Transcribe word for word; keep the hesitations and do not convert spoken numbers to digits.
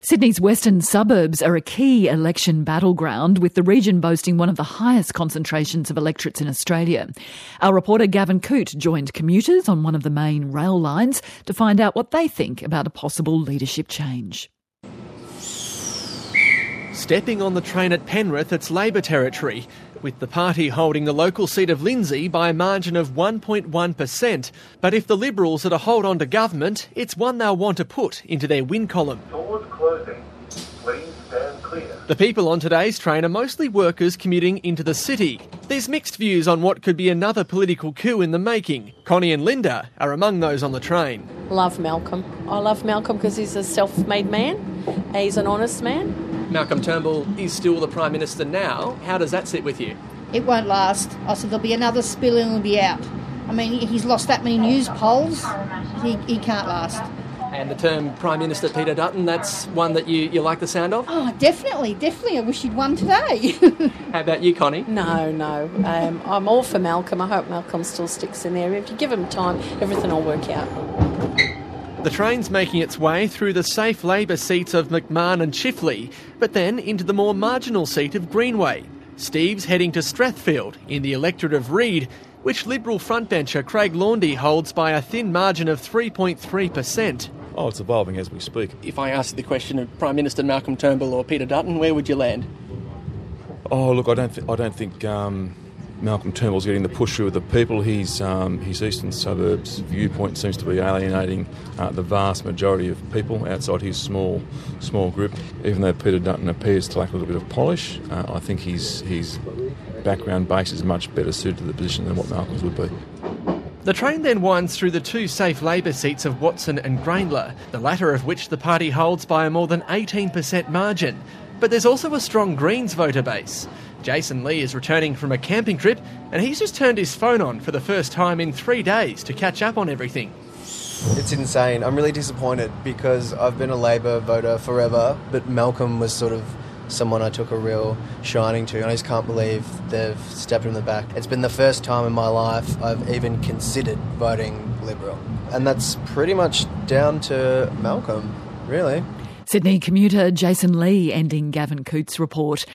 Sydney's western suburbs are a key election battleground, with the region boasting one of the highest concentrations of electorates in Australia. Our reporter Gavin Coote joined commuters on one of the main rail lines to find out what they think about a possible leadership change. Stepping on the train at Penrith, it's Labor territory, with the party holding the local seat of Lindsay by a margin of one point one percent. But if the Liberals are to hold on to government, it's one they'll want to put into their win column. Doors closing. Please stand clear. The people on today's train are mostly workers commuting into the city. There's mixed views on what could be another political coup in the making. Connie and Linda are among those on the train. Love Malcolm. I love Malcolm because he's a self-made man. He's an honest man. Malcolm Turnbull is still the Prime Minister now. How does that sit with you? It won't last. I said there'll be another spill and he'll be out. I mean, he's lost that many news polls. He, he can't last. And the term Prime Minister Peter Dutton, that's one that you, you like the sound of? Oh, definitely, definitely. I wish he'd won today. How about you, Connie? No, no. Um, I'm all for Malcolm. I hope Malcolm still sticks in there. If you give him time, everything will work out. The train's making its way through the safe Labor seats of McMahon and Chifley, but then into the more marginal seat of Greenway. Steve's heading to Strathfield in the electorate of Reid, which Liberal frontbencher Craig Laundy holds by a thin margin of three point three percent. Oh, it's evolving as we speak. If I asked the question of Prime Minister Malcolm Turnbull or Peter Dutton, where would you land? Oh, look, I don't, th- I don't think um, Malcolm Turnbull's getting the push through of the people. His, um, his eastern suburbs viewpoint seems to be alienating uh, the vast majority of people outside his small small group. Even though Peter Dutton appears to lack a little bit of polish, uh, I think his, his background base is much better suited to the position than what Malcolm's would be. The train then winds through the two safe Labor seats of Watson and Graindler, the latter of which the party holds by a more than eighteen percent margin. But there's also a strong Greens voter base. Jason Lee is returning from a camping trip, and he's just turned his phone on for the first time in three days to catch up on everything. It's insane. I'm really disappointed because I've been a Labor voter forever, but Malcolm was sort of someone I took a real shining to, and I just can't believe they've stepped in the back. It's been the first time in my life I've even considered voting Liberal, and that's pretty much down to Malcolm, really. Sydney commuter Jason Lee ending Gavin Coote's report.